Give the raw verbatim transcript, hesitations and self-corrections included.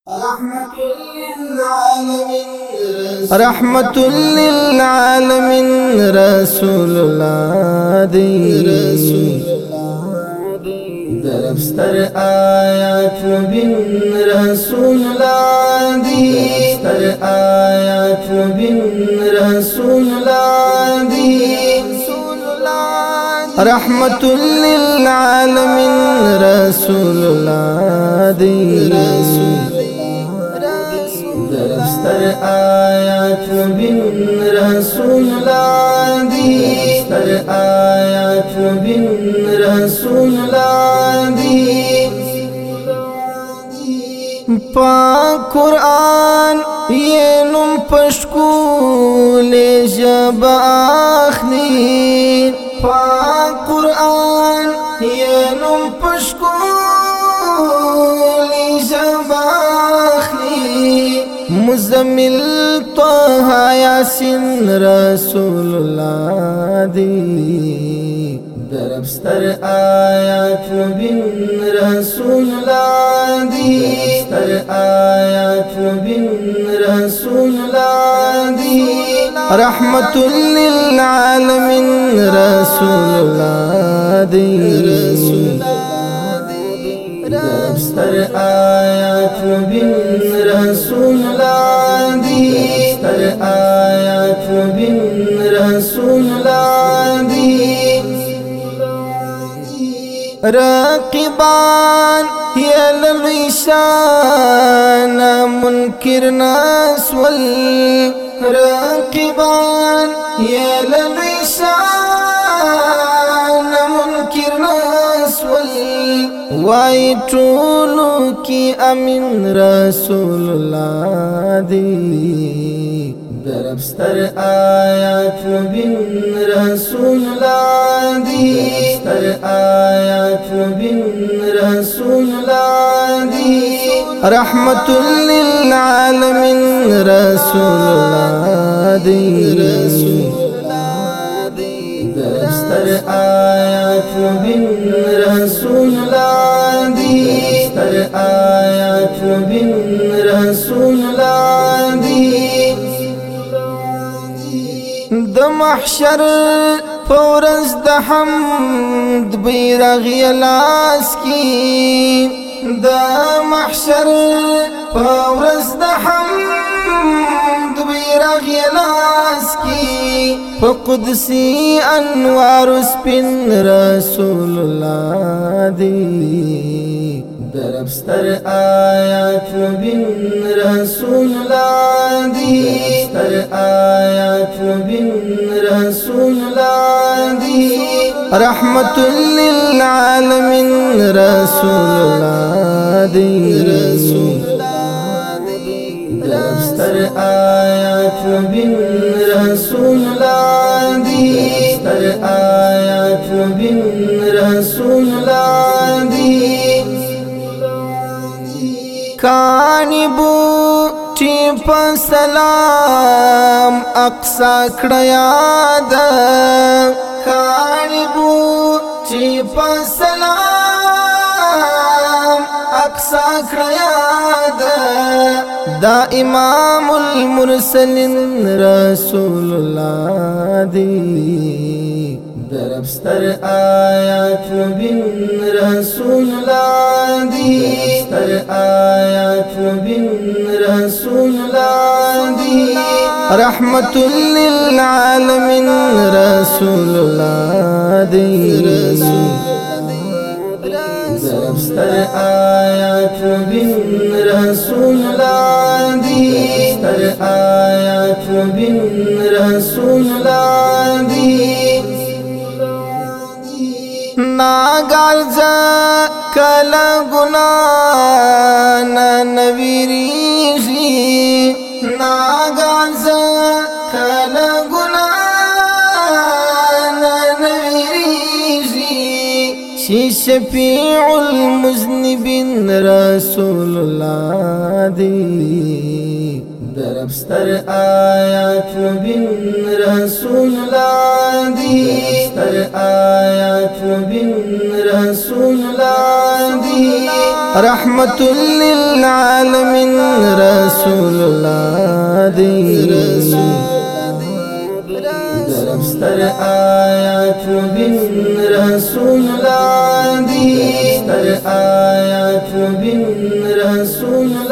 رحمت للعالمین رسول اللہ دی دربستر آیات مبین رسول اللہ دی دربستر آیات مبین رسول اللہ دی رحمت للعالمین رسول اللہ دی دربستر آیات مبین رسول اللہ دی دربستر آیات مبین رسول اللہ دی پاک قرآن یہ نم پشکول جب آخلی پاک قرآن یہ نم پشکول جب آخلی مزمل طه یاسین رسول اللہ دی دربستر آیات مبین رسول اللہ دی دربستر آیات مبین رسول اللہ دی رحمت للعالمین رسول اللہ دی دربستر آیات مبین رسول اللہ دی دربستر آیات مبین رسول اللہ دی رقیبان یلوی شان منکر نسول رقیبان یلوی شان منکر نسول وائی ټولو کی امین رسول اللہ دی دربستر آیات مبین رسول اللہ دی دربستر آیات مبین رسول اللہ دی رحمت للعالمین رسول اللہ دی دربستر آیات مبین رسول اللہ دی دربستر آیات مبین رسول اللہ دی د محشر پورز د حمد بیرغی لاس کی د محشر پورز د حمد بیرغی لاس کی فقدسی انوار سپین رسول اللہ دی دربستر آیات مبین رسول اللہ دی دربستر آیات مبین رسول اللہ دی رحمت للعالمین رسول اللہ دی دربستر آیات مبین رسول اللہ دی دربستر آیات مبین رسول اللہ دی کانی بوٹی پا سلام اقصا کڑا یاد کانی بوٹی پا سلام اقصا کڑا یاد دا امام المرسلین رسول اللہ دی دربستر آیات مبین رسول اللہ دی دربستر آیات مبین رسول اللہ دی رحمت للعالمین رسول اللہ دی دربستر آیات مبین رسول اللہ دی دربستر آیات مبین رسول اللہ دی ناگالزا کلا گناہ نویریشی ناگالزا کلا گناہ نویریشی شی شفیع المذنبین رسول اللہ دی دربستر آیات مبین رسول اللہ دی دربستر آیات مبین رسول اللہ دی رحمت للعالمین رسول الله دی دربستر آیات مبین رسول الله دی دربستر آیات مبین رسول